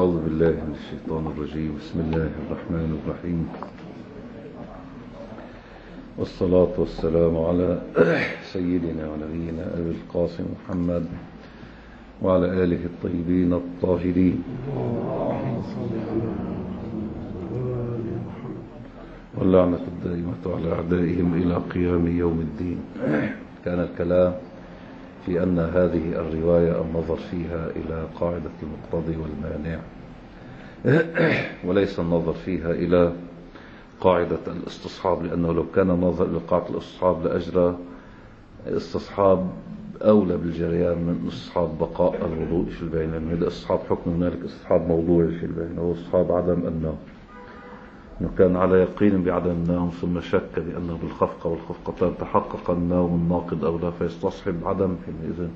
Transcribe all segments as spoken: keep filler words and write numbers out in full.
أعوذ بالله من الشيطان الرجيم. بسم الله الرحمن الرحيم، والصلاة والسلام على سيدنا ونبينا أبي القاسم محمد وعلى آله الطيبين الطاهرين، واللعنة الدائمة على أعدائهم إلى قيام يوم الدين. كان الكلام في أن هذه الرواية النظر فيها إلى قاعدة المقتضي والمانع، وليس النظر فيها إلى قاعدة الاستصحاب، لأنه لو كان نظر إلى قاعدة الاستصحاب لأجرى استصحاب أولى بالجريان من استصحاب بقاء الوضوء في البين، لأنه هذا استصحاب حكم، هنالك استصحاب موضوعي في البين، هو استصحاب عدم النوم، إنه كان على يقين بعدم النوم ثم شك بأنه بالخفقة والخفقتان تحقق النوم الناقض أو لا، فيستصحب عدم حينئذ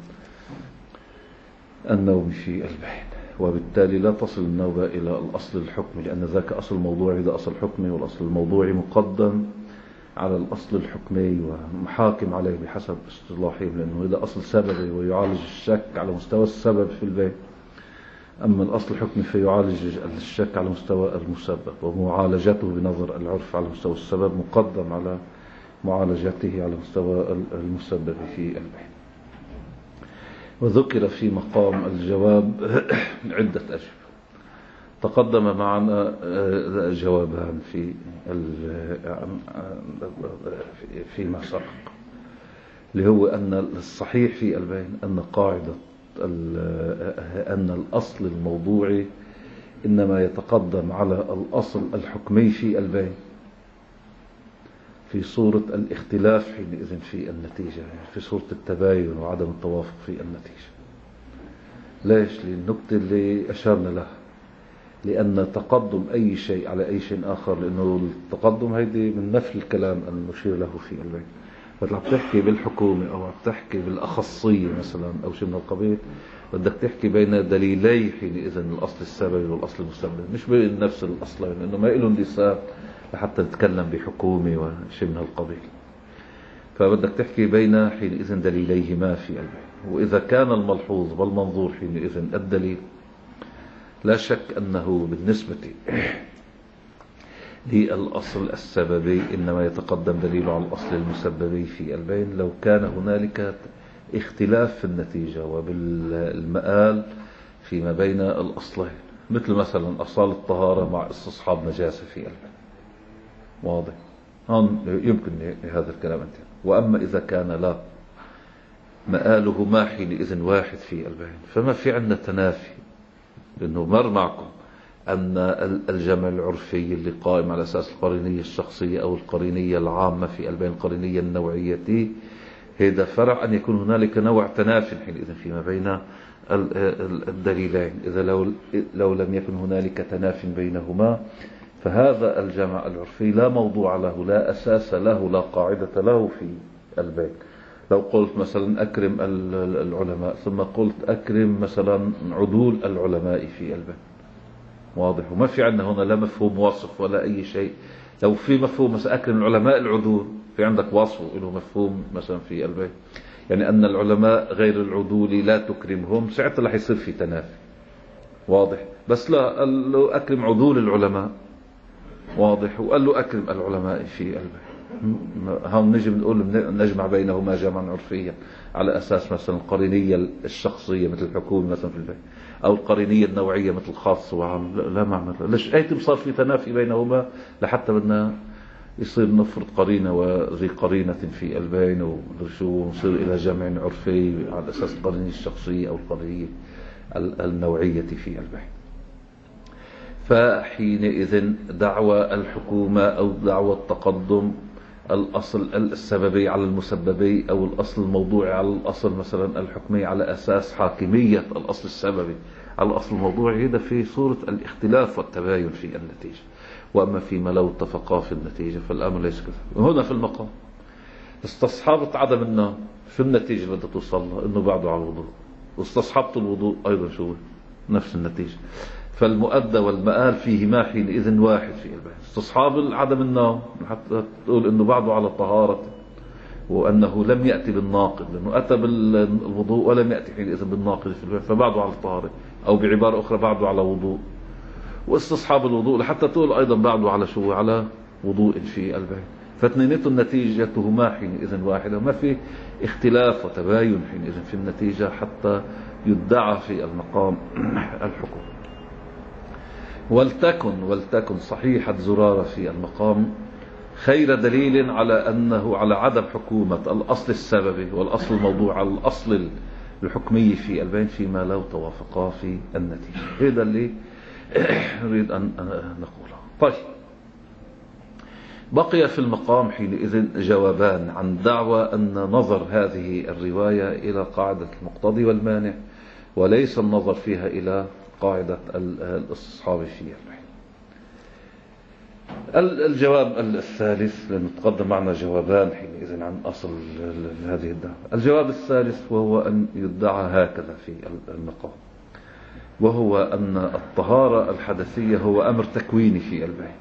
النوم في البين، وبالتالي لا تصل النوبة إلى الأصل الحكمي، لأن ذاك أصل موضوعي، ده أصل حكمي، والأصل الموضوعي مقدم على الأصل الحكمي ومحاكم عليه بحسب اصطلاحهم، لأنه هذا أصل سببي ويعالج الشك على مستوى السبب في البين، أما الأصل الحكمي فيعالج الشك على مستوى المسبب، ومعالجته بنظر العرف على مستوى السبب مقدم على معالجته على مستوى المسبب في البين. وذكر في مقام الجواب عدة أجوبة، تقدم معنا جوابان في فيما سبق، اللي هو أن الصحيح في البين أن قاعدة أن الأصل الموضوعي إنما يتقدم على الأصل الحكمي في البين في صورة الاختلاف حينئذ في النتيجة، في صورة التباين وعدم التوافق في النتيجة. ليش؟ للنكتة اللي أشرنا لها، لأن تقدم أي شيء على أي شيء آخر، لأنه التقدم هيدي من نفي الكلام أن نشير له في البين، مثل عم تحكي بالحكومة أو عم تحكي بالأخصية مثلا أو شيء من القبيل، بدك تحكي بين دليلي حينئذ الأصل السببي والأصل المسبب، مش بين نفس الأصلين، لأنه ما إلهم لسان لحتى نتكلم بحكومة وشيء من القبيل، فبدك تحكي بين حينئذ دليليهما في البين. وإذا كان الملحوظ والمنظور حينئذ الدليل، لا شك أنه بالنسبة للأصل السببي إنما يتقدم دليل على الأصل المسببي في البين لو كان هنالك اختلاف في النتيجة وبالمآل فيما بين الأصلين، مثل مثلا أصال الطهارة مع استصحاب نجاسة في البين، واضح؟ هون يمكن هذا الكلام انت. وأما إذا كان لا مآله ما حينئذ واحد في البين، فما في عندنا تنافي، لأنه مر معكم أن الجمع العرفي اللي قائم على أساس القرينية الشخصية أو القرينية العامة في البين، القرينية النوعية، هذا فرع أن يكون هنالك نوع تنافي حينئذ فيما بين الدليلين. إذا لو, لو لم يكن هنالك تنافي بينهما، فهذا الجمع العرفي لا موضوع له، لا أساس له، لا قاعدة له في البين. لو قلت مثلا أكرم العلماء ثم قلت أكرم مثلا عدول العلماء في البين، واضح؟ وما في عندنا هنا لا مفهوم وصف ولا أي شيء. لو في مفهوم مثلا أكرم العلماء العدول، في عندك وصف له مفهوم مثلا في البين، يعني أن العلماء غير العدول لا تكرمهم، ساعتها رح يصير في تنافي، واضح؟ بس لا، قال له أكرم عدول العلماء، واضح؟ وقال له أكرم العلماء في البين. هم نجي بنقول نجمع بينهما جمعا عرفيا على أساس مثلا القرينية الشخصية مثل الحكومة مثلا في البين، أو القرينية النوعية مثل الخاص وعام، لا معنى. ليش أيتم صار في تنافي بينهما لحتى بدنا يصير نفرض قرينة وذي قرينة في البين ونصير إلى جمع عرفي على أساس القرينية الشخصية أو القرينية النوعية في البين. فحينئذ دعوى الحكومة أو دعوى التقدم الأصل السببي على المسببي، أو الأصل الموضوعي على الأصل مثلا الحكمي، على أساس حاكمية الأصل السببي على الأصل الموضوعي، هذا في صورة الاختلاف والتباين في النتيجة. وأما فيما لو اتفقا في النتيجة فالأمر ليس كذا. وهنا في المقام استصحابت عدم النوم، شو النتيجة اللي بدها توصل لها؟ إنه بعده على الوضوء، واستصحبت الوضوء أيضا شو نفس النتيجة. فالمؤدى والمآل فيهما حينئذ واحد في البين. استصحاب عدم النوم حتى تقول إنه بعده على طهارة، وأنه لم يأتي بالناقض، لأنه أتى بالوضوء ولم يأتي حينئذ بالناقض في البين، فبعده على الطهارة، أو بعبارة أخرى بعده على وضوء، واستصحاب الوضوء لحتى تقول أيضا بعده على شو؟ على وضوء في البين. فاثنينتهم نتيجتهما حينئذ واحدة، وما في اختلاف وتباين حينئذ في النتيجة حتى يدعى في المقام الحكم. ولتكن ولتكن صحيحة زرارة في المقام خير دليل على أنه على عدم حكومة الأصل السببي والأصل الموضوع على الأصل الحكمي في البين فيما لو توافقا في النتيجة. هذا اللي نريد أن نقوله. طيب، بقي في المقام حينئذ جوابان عن دعوى أن نظر هذه الرواية إلى قاعدة المقتضي والمانع، وليس النظر فيها إلى قاعدة الاستصحاب في البين. الجواب الثالث، لأنه تقدم معنا جوابان حينئذ عن أصل هذه الدعوة. الجواب الثالث وهو أن يدعى هكذا في المقام، وهو أن الطهارة الحدثية هو أمر تكويني في البين،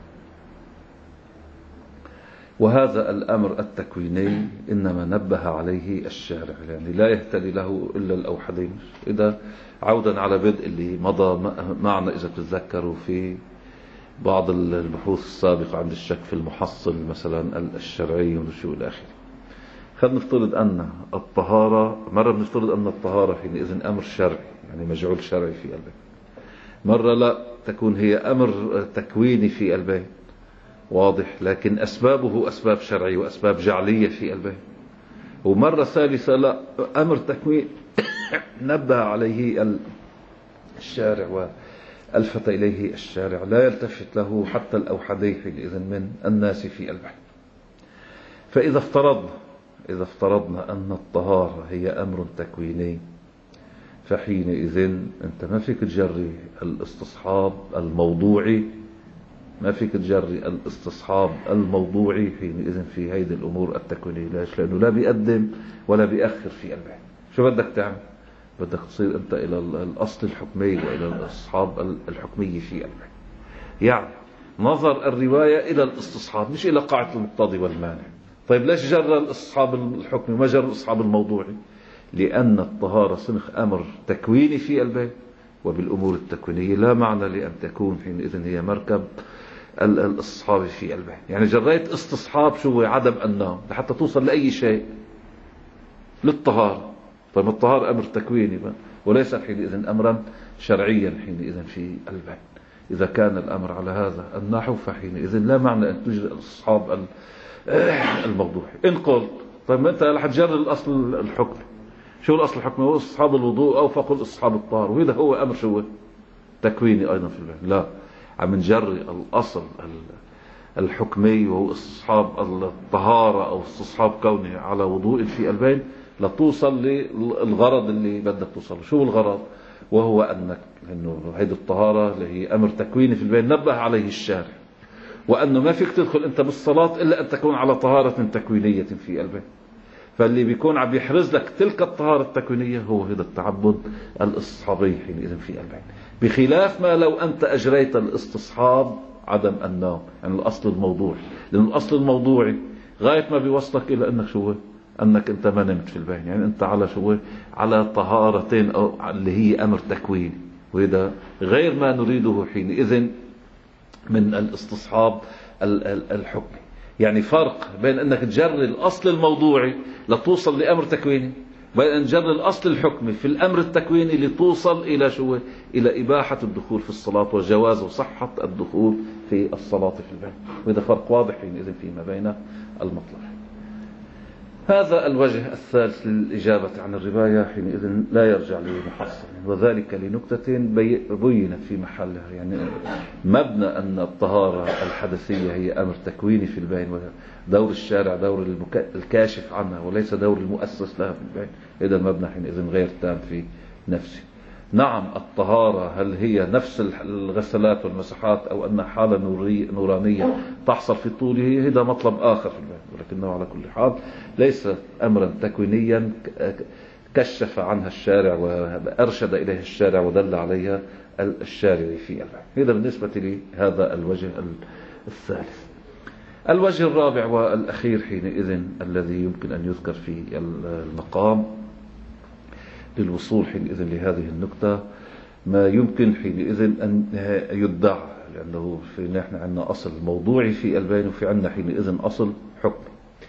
وهذا الأمر التكويني إنما نبه عليه الشارع، يعني لا يهتدي له إلا الأوحدين. إذا عودا على بدء اللي مضى معنا إذا تتذكروا في بعض البحوث السابقة عند الشك في المحصل مثلا الشرعي وشو إلى آخره، خلينا نفترض أن الطهارة، مرة بنفترض أن الطهارة حينئذ أمر شرعي، يعني مجعول شرعي في البين، مرة لا تكون هي أمر تكويني في البين واضح، لكن أسبابه أسباب شرعية وأسباب جعلية في البين، ومرة ثالثة لا، أمر تكوين نبه عليه الشارع وألفت إليه الشارع، لا يلتفت له حتى الأوحدي حينئذ من الناس في البين. فإذا افترضنا إذا افترضنا أن الطهارة هي أمر تكويني، فحينئذ أنت ما فيك تجري الاستصحاب الموضوعي، ما فيك تجري الاستصحاب الموضوعي حينئذ في هيدي الأمور التكوينية. ليش؟ لأنه لا بيقدم ولا بيأخر في البين. شو بدك تعمل؟ بدك تصير أنت إلى الأصل الحكمي وإلى الاستصحاب الحكمي في البين، يعني نظر الرواية إلى الاستصحاب مش إلى قاعدة المقتضي والمانع. طيب ليش جرى الاستصحاب الحكمي ما جرى الاستصحاب الموضوعي؟ لأن الطهارة صنخ أمر تكويني في البين، وبالأمور التكوينية لا معنى لأن تكون حينئذ هي مركب الاستصحاب في البين. يعني جريت استصحاب شو؟ عدم النوم لحتى توصل لأي شيء للطهارة. طيب الطهارة أمر تكويني وليس حينئذ أمرا شرعيا حينئذ في البين. إذا كان الأمر على هذا النحو فحينئذ لا معنى أن تجري الاستصحاب الموضوعي. إن قلت طيب ما أنت رح تجري الأصل الحكمي، شو الأصل الحكمي؟ هو استصحاب الوضوء أو فقل استصحاب الطهارة، وهذا هو أمر شو؟ تكويني أيضا في البين. لا، عم نجري الأصل الحكمي وهو استصحاب الطهارة أو استصحاب كونه على وضوء في البين لتوصل للغرض اللي بدك توصل. شو الغرض؟ وهو أنك إنه هيدي الطهارة اللي هي أمر تكويني في البين نبه عليه الشارع، وأنه ما فيك تدخل أنت بالصلاة إلا أن تكون على طهارة تكوينية في البين. فاللي بيكون عم يحرز لك تلك الطهارة التكوينية هو هذا التعبد الاستصحابي حينئذ في البين، بخلاف ما لو أنت أجريت الاستصحاب عدم النوم، يعني الأصل الموضوعي. لأن الأصل الموضوعي غاية ما بيوصلك إلى أنك شو؟ أنك أنت ما نمت في البين، يعني أنت على شو؟ على طهارتين أو اللي هي أمر تكويني، وهذا غير ما نريده حينئذ من الاستصحاب الحكمي. يعني فرق بين أنك تجري الأصل الموضوعي لتوصل لأمر تكويني، بين أن تجري الأصل الحكمي في الأمر التكويني لتوصل إلى شو؟ إلى إباحة الدخول في الصلاة وجواز وصحة الدخول في الصلاة في البين. وهذا فرق واضح حينئذ فيما بين المطلب. هذا الوجه الثالث للإجابة عن الرواية حينئذ لا يرجع لمحصل، وذلك لنكتة بينت في محلها. يعني مبنى أن الطهارة الحدثية هي أمر تكويني في البين، ودور الشارع دور الكاشف عنها وليس دور المؤسس لها في البين. إذا المبنى حينئذ غير تام في نفسه. نعم الطهارة هل هي نفس الغسلات والمسحات أو أنها حالة نورانية تحصل في طوله؟ هذا مطلب آخر في البين، ولكنه على كل حال ليس أمرا تكوينيا كشف عنها الشارع وأرشد إليه الشارع ودل عليها الشارع في البين. هذا بالنسبة لهذا الوجه الثالث. الوجه الرابع والأخير حينئذ الذي يمكن أن يذكر في المقام للوصول حينئذ لهذه النكتة ما يمكن حينئذ أن يدعى، لأنه في نحن عندنا أصل موضوعي في البين، وفي عندنا حينئذ أصل حكم،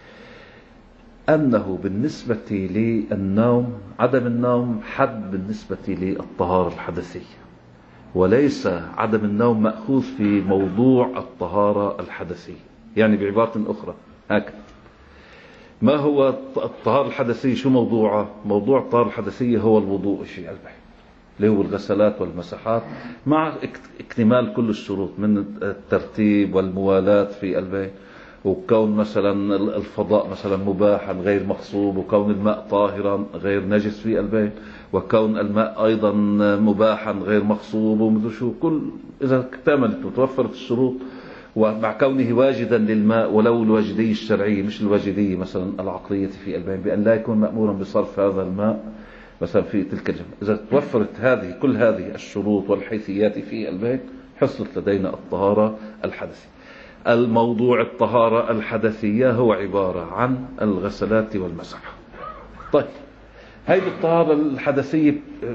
أنه بالنسبة للنوم عدم النوم حد بالنسبة للطهارة الحدثية، وليس عدم النوم مأخوذ في موضوع الطهارة الحدثية. يعني بعبارة أخرى هكذا، ما هو الطهارة الحدثية؟ شو موضوعه؟ موضوع الطهارة الحدثية هو الوضوء في البين، اللي هو الغسلات والمسحات مع اكتمال كل الشروط من الترتيب والموالاة في البين، وكون مثلا الفضاء مثلا مباحا غير مغصوب، وكون الماء طاهرا غير نجس في البين، وكون الماء أيضا مباحا غير مغصوب، ومثل شو كل إذا اكتملت وتوفرت الشروط، ومع كونه واجدا للماء ولو الواجدية الشرعية مش الواجدية مثلا العقلية في البين، بأن لا يكون مأمورا بصرف هذا الماء مثلا في تلك الجملة. إذا توفرت هذه كل هذه الشروط والحيثيات في البين حصلت لدينا الطهارة الحدثية. الموضوع الطهارة الحدثية هو عبارة عن الغسلات والمسح. طيب هذه الطهارة الحدثية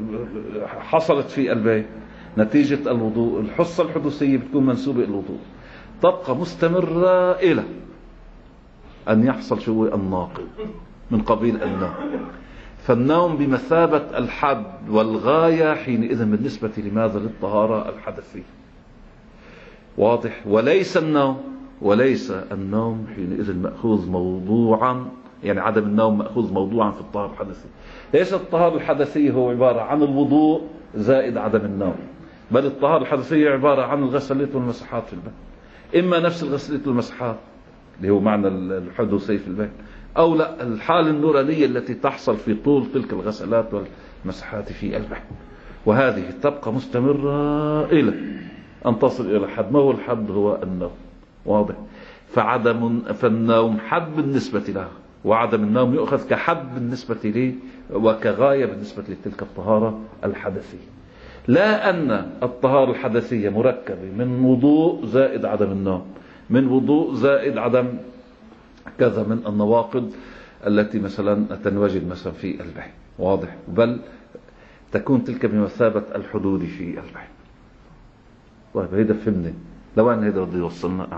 حصلت في البين نتيجة الوضوء، الحصة الحدوثية بتكون منسوبة الوضوء، تبقى مستمرة إلى أن يحصل شو الناقض من قبيل النوم. فالنوم بمثابة الحد والغاية حينئذ بالنسبة لماذا؟ للطهارة الحدثية. واضح؟ وليس النوم وليس النوم حينئذ مأخوذ موضوعا، يعني عدم النوم مأخوذ موضوعا في الطهارة الحدثية. ليس الطهارة الحدثية هو عبارة عن الوضوء زائد عدم النوم، بل الطهارة الحدثية عبارة عن الغسلات والمسحات في البين، إما نفس الغسلات والمسحات اللي هو معنى الحدوثي في البين، أو لا الحالة النورانية التي تحصل في طول تلك الغسلات والمسحات في البين، وهذه تبقى مستمرة إلى أن تصل إلى حد. ما هو الحد؟ هو النوم. واضح؟ فعدم فالنوم حد بالنسبة له، وعدم النوم يؤخذ كحد بالنسبة لي وكغاية بالنسبة لتلك الطهارة الحدثية. لا أن الطهارة الحدثية مركبة من وضوء زائد عدم النوم، من وضوء زائد عدم كذا من النواقض التي مثلا تنوجد مثلا في البين. واضح؟ بل تكون تلك بمثابة الحدود في البين. طيب هيدا فهمني، لو أن هيدا بده يوصلنا أه.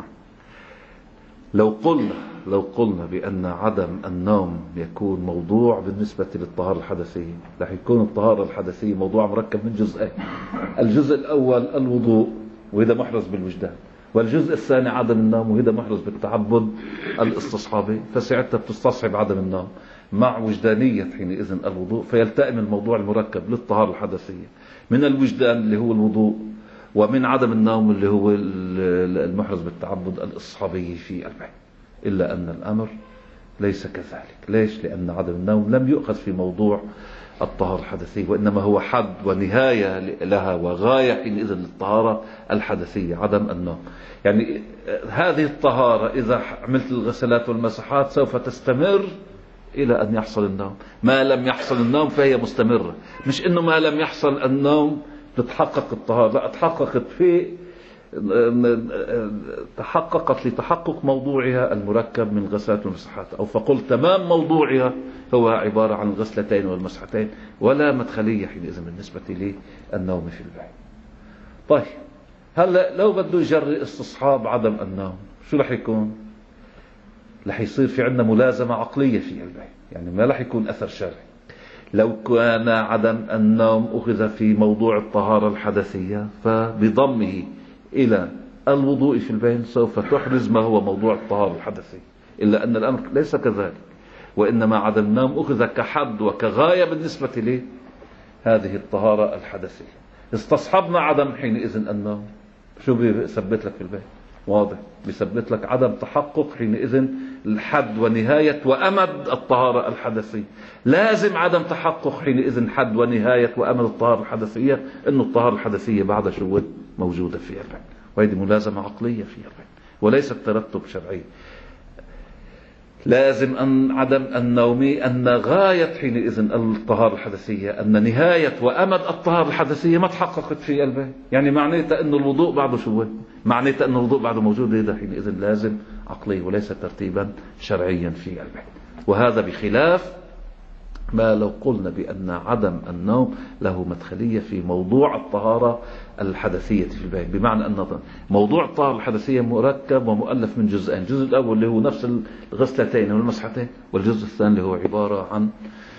لو قلنا لو قلنا بأن عدم النوم يكون موضوع بالنسبة للطهارة الحدثية، رح يكون الطهارة الحدثية موضوع مركب من جزئين. الجزء الأول الوضوء، وهذا محرز بالوجدان، والجزء الثاني عدم النوم، وهذا محرز بالتعبد الاستصحابي. فساعتها بتستصحب عدم النوم مع وجدانية حينئذ الوضوء، فيلتئم الموضوع المركب للطهارة الحدثية من الوجدان اللي هو الوضوء، ومن عدم النوم اللي هو المحرز بالتعبد الاستصحابي في البين. إلا أن الأمر ليس كذلك. ليش؟ لأن عدم النوم لم يؤخذ في موضوع الطهارة الحدثية، وإنما هو حد ونهاية لها وغاية حينئذ للطهارة الحدثية عدم النوم. يعني هذه الطهارة إذا عملت الغسلات والمسحات سوف تستمر إلى أن يحصل النوم. ما لم يحصل النوم فهي مستمرة، مش إنه ما لم يحصل النوم تتحقق الطهارة، لا، تحققت في تحققت لتحقق موضوعها المركب من الغسلات والمسحات، أو فقل تمام موضوعها هو عبارة عن الغسلتين والمسحتين، ولا مدخلية حينئذ بالنسبة للنوم في البين. طيب هلا لو بده يجري استصحاب عدم النوم شو رح يكون؟ رح يصير في عندنا ملازمة عقلية في البين، يعني ما رح يكون أثر شرعي. لو كان عدم النوم أخذ في موضوع الطهارة الحدثية فبضمه إلى الوضوء في البين سوف تحرز ما هو موضوع الطهارة الحدثية. إلا أن الأمر ليس كذلك، وإنما عدم النوم أخذ كحد وكغاية بالنسبة لي هذه الطهارة الحدثية. استصحبنا عدم حينئذ النوم، شو بيثبت لك في البين؟ واضح، بيثبت لك عدم تحقق حينئذ الحد ونهاية وأمد الطهارة الحدثية. لازم عدم تحقق حينئذ حد ونهاية وأمد الطهارة الحدثية إنه الطهارة الحدثية بعد شو موجودة في البين، وهذه ملازمة عقلية في البين وليست ترتب شرعي. لازم أن عدم النوم أن غاية حينئذ الطهارة الحدثية، أن نهاية وأمد الطهارة الحدثية ما تحققت في البين. يعني معناته أن الوضوء بعده شو؟ معناته أن الوضوء بعده موجود. هذا حينئذ لازم عقلي وليس ترتيبا شرعيا في البين. وهذا بخلاف ما لو قلنا بأن عدم النوم له مدخلية في موضوع الطهارة الحدثية في البين، بمعنى أن موضوع الطهارة الحدثية مركب ومؤلف من جزئين، الجزء الأول اللي هو نفس الغسلتين والمسحتين، والجزء الثاني اللي هو عبارة عن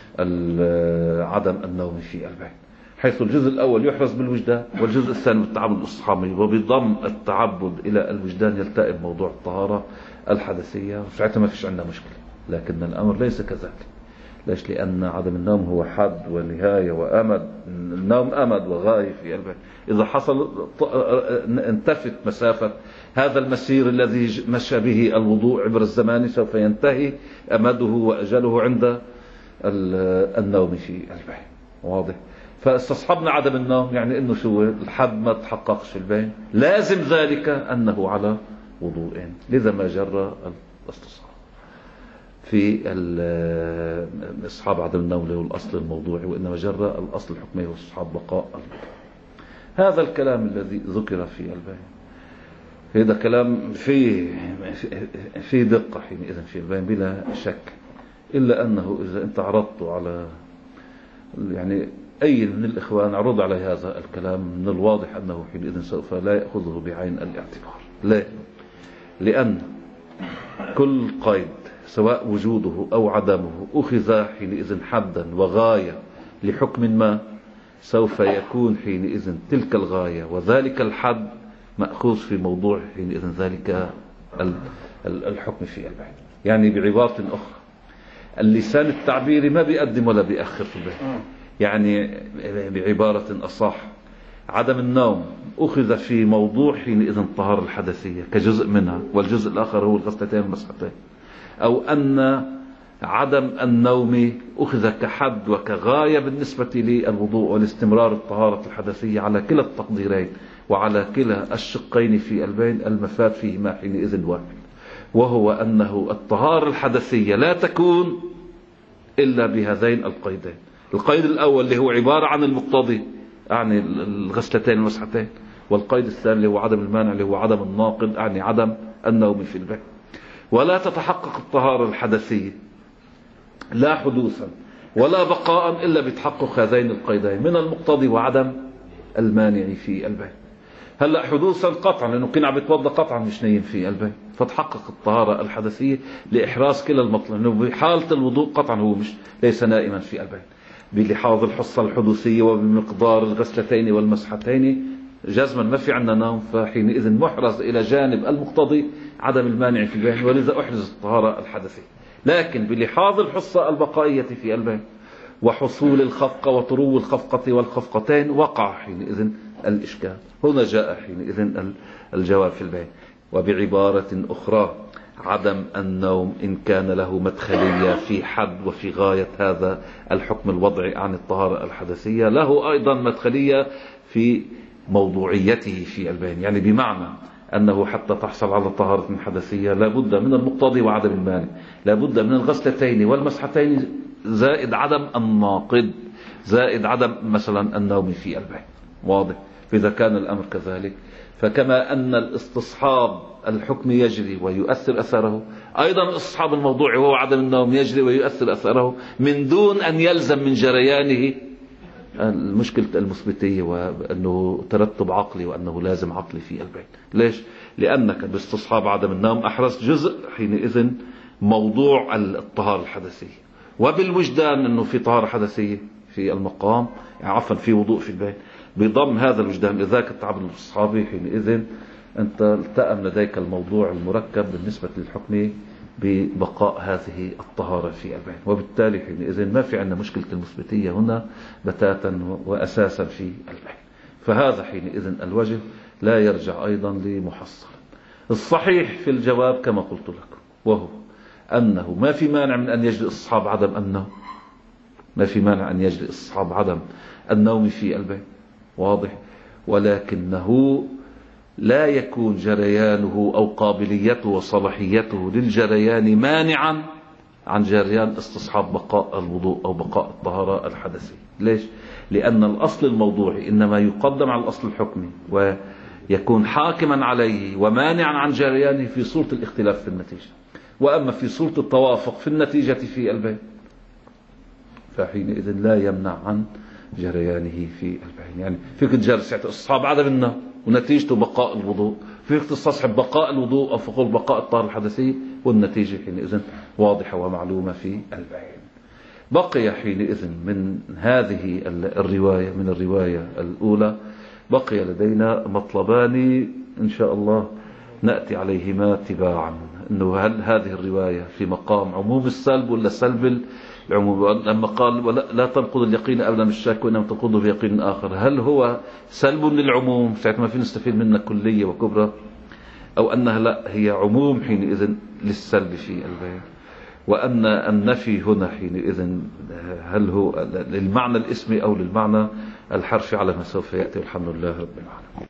عدم النوم في البين، حيث الجزء الأول يحرز بالوجدان والجزء الثاني بالتعبد الصحابي، وبضم التعبد إلى الوجدان يلتئم موضوع الطهارة الحدثية، وساعتها ما فيش عندنا مشكلة. لكن الأمر ليس كذلك. ليش؟ لأن عدم النوم هو حد ونهاية وأمد. النوم أمد وغاية في البين. إذا حصل انتفت مسافة هذا المسير الذي مشى به الوضوء عبر الزمان، سوف ينتهي أمده وأجله عند النوم في البين. واضح؟ فاستصحبنا عدم النوم يعني انه شو الحد ما تحققش في البين، لازم ذلك انه على وضوء، لذا ما جرى الاستصحاب في استصحاب عدم النوم له الاصل الموضوعي، وانما جرى الاصل الحكمي واستصحاب بقاء الوضوء. هذا الكلام الذي ذكر في البين هذا كلام فيه في دقة حينئذ في البين بلا شك، الا انه اذا انت عرضت على يعني أي من الإخوان عرض على هذا الكلام، من الواضح أنه حينئذ سوف لا يأخذه بعين الاعتبار. لا، لأن كل قيد سواء وجوده أو عدمه أخذ حينئذ حدا وغاية لحكم ما، سوف يكون حينئذ تلك الغاية وذلك الحد مأخوذ في موضوع حينئذ ذلك الحكم في البين. يعني بعبارة أخرى، اللسان التعبيري ما بيقدم ولا بيأخر في البين. يعني بعبارة أصح، عدم النوم أخذ في موضوع حينئذ الطهارة الحدثية كجزء منها، والجزء الآخر هو الغسلتين والمسحتين، أو أن عدم النوم أخذ كحد وكغاية بالنسبة للوضوء والاستمرار الطهارة الحدثية على كلا التقديرين وعلى كلا الشقين في البين، المفاد فيهما حينئذ واحد، وهو أنه الطهارة الحدثية لا تكون إلا بهذين القيدين. القيد الأول اللي هو عبارة عن المقتضي، يعني الغسلتين والمسحتين، والقيد الثاني اللي هو عدم المانع اللي هو عدم الناقض، يعني عدم النوم في البين. ولا تتحقق الطهارة الحدثية لا حدوثا ولا بقاء إلا بتحقق هذين القيدين من المقتضي وعدم المانع في البين. هلا حدوثا قطعا لأنه كنا عم يتوضا قطعا مش نايم في البين، فتحقق الطهارة الحدثية لإحراز كلا المطلب، لأنه بحالة الوضوء قطعا هو مش ليس نائما في البين، بلحاظ الحصة الحدوثية وبمقدار الغسلتين والمسحتين جزما ما في عندنا نوم، فحينئذ محرز إلى جانب المقتضي عدم المانع في البين، ولذا أحرز الطهارة الحدثية. لكن بلحاظ الحصة البقائية في البين وحصول الخفقة وطرو الخفقة والخفقتين وقع حينئذ الإشكال. هنا جاء حينئذ الجواب في البين. وبعبارة أخرى، عدم النوم إن كان له مدخلية في حد وفي غاية هذا الحكم الوضعي عن الطهارة الحدثية، له أيضا مدخلية في موضوعيته في البين، يعني بمعنى أنه حتى تحصل على طهارة حدثية لابد من المقتضي وعدم المانع، لابد من الغسلتين والمسحتين زائد عدم الناقض، زائد عدم مثلا النوم في البين. واضح؟ فإذا كان الأمر كذلك، فكما أن الاستصحاب الحكم يجري ويؤثر أثره، أيضا الاستصحاب الموضوعي وهو عدم النوم يجري ويؤثر أثره من دون أن يلزم من جريانه المشكلة المثبتية وأنه ترتب عقلي وأنه لازم عقلي في البين. ليش؟ لأنك باستصحاب عدم النوم أحرز جزء حينئذ موضوع الطهارة الحدثية، وبالوجدان أنه في طهارة حدثية في المقام، يعني عفوا في وضوء في البين، بضم هذا الوجدان لذاك التعبد الصحابي، حينئذ أنت التأم لديك الموضوع المركب بالنسبة للحكم ببقاء هذه الطهارة في البين، وبالتالي حينئذ ما في عندنا مشكلة المثبتية هنا بتاتا وأساسا في البين. فهذا حينئذ الوجه لا يرجع أيضا لمحصل. الصحيح في الجواب كما قلت لكم، وهو أنه ما في مانع من أن يجري استصحاب عدم النوم، ما في مانع أن يجري استصحاب عدم النوم في البين. واضح؟ ولكنه لا يكون جريانه أو قابليته وصلاحيته للجريان مانعا عن جريان استصحاب بقاء الوضوء أو بقاء الطهارة الحدثية. ليش؟ لأن الأصل الموضوعي إنما يقدم على الأصل الحكمي ويكون حاكما عليه ومانعا عن جريانه في صورة الاختلاف في النتيجة، وأما في صورة التوافق في النتيجة في البين فحينئذ لا يمنع عن جريانه في البين. يعني فيك تجلس استصحاب عدم النوم ونتيجته بقاء الوضوء، فيك تستصحب بقاء الوضوء أو فقول بقاء الطهارة الحدثية، والنتيجة حينئذ واضحة ومعلومة في البين. بقي حينئذ من هذه الرواية، من الرواية الأولى، بقي لدينا مطلبان إن شاء الله نأتي عليهما تباعا، أنه هل هذه الرواية في مقام عموم السلب ولا سلب العموم؟ لما قال ولا لا تنقض اليقين أبدا بالشك وإنما تنقضه بيقين آخر، هل هو سلب للعموم ساعة ما في نستفيد منها كلية وكبرى، أو أنها لا هي عموم حينئذ للسلب في البيان؟ وأن النفي هنا حينئذ هل هو للمعنى الاسمي أو للمعنى الحرفي على ما سوف يأتي، والحمد لله رب العالمين.